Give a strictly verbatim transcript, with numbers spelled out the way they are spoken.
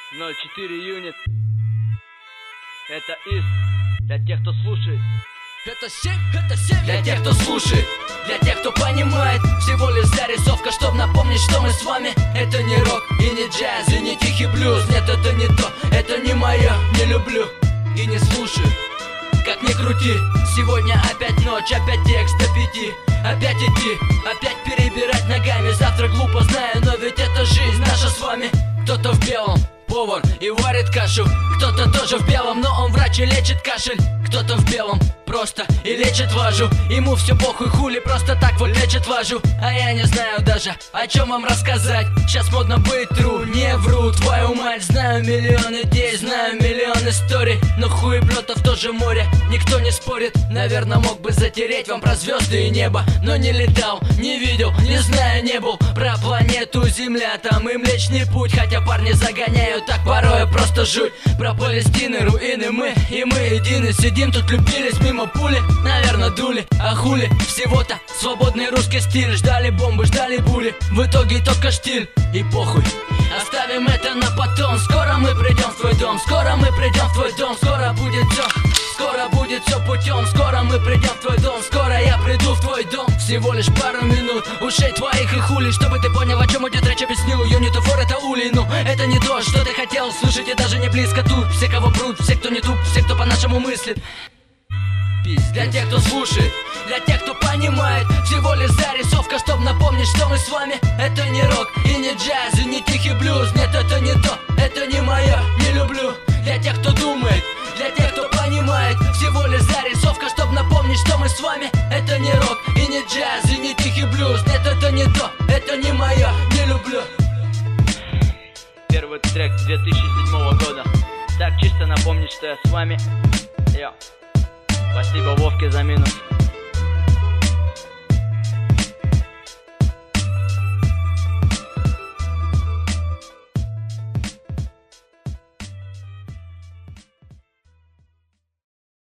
ноль четыре юнит. Это из для тех, кто слушает. Это семь, это семь для тех, кто слушает, для тех, кто понимает. Всего лишь зарисовка, чтоб напомнить, что мы с вами. Это не рок и не джаз, и не тихий блюз. Нет, это не то, это не мое, не люблю и не слушаю. Как ни крути, сегодня опять ночь, опять текст до пяти. Опять идти, опять перебирать ногами. Завтра глупо, знаю, но ведь это жизнь наша с вами. Кто-то в белом, повар и варит кашу. Кто-то тоже в белом, но он врач и лечит кашель. Кто-то в белом, просто и лечит важу. Ему все похуй, хули, просто так вот лечит важу. А я не знаю даже, о чем вам рассказать. Сейчас модно быть true, не вру, твою мать. Знаю миллион идей, знаю миллион историй, но хуеплетов тоже море, никто не спорит. Наверное, мог бы затереть вам про звезды и небо, но не летал, не видел, не знаю, не был. Про планету Земля, там и Млечный Путь. Хотя парни загоняют так порой, просто жуть. Про Палестины, руины мы, и мы едины. Сидим тут, любились мимо пули, наверное, дули. А хули, всего-то свободный русский стиль. Ждали бомбы, ждали бури, в итоге только штиль. И похуй, оставим это на потом. Скоро мы придем в твой дом, скоро мы придем в твой дом. Скоро будет все, скоро будет все путем. Скоро мы придем в твой дом, скоро я приду в твой дом. Всего лишь пару минут, ушей твоих и хули. Чтобы ты понял, о чем идет речь, объяснил. Юнит фор это ули, ну это не то, что ты хотел слышать, и даже не близко тут. Все, кого прут, все, кто не туп, все, кто по-нашему мыслит. Для тех, кто слушает, для тех, кто понимает. Всего лишь зарисовка, чтоб напомнить, что мы с вами. Это не рок и не джаз, и не тихий блюз. Нет, это не то, это не мое, не люблю. Для тех, кто думает, для тех, кто понимает. Всего лишь зарисовка, чтоб напомнить, что мы с вами. Это не рок и не джаз, и не тихий блюз. Нет, это не то, это не мое, не люблю. Первый трек две тысячи седьмого года. Так чисто напомнить, что я с вами. Йо. Спасибо Вовке за минус.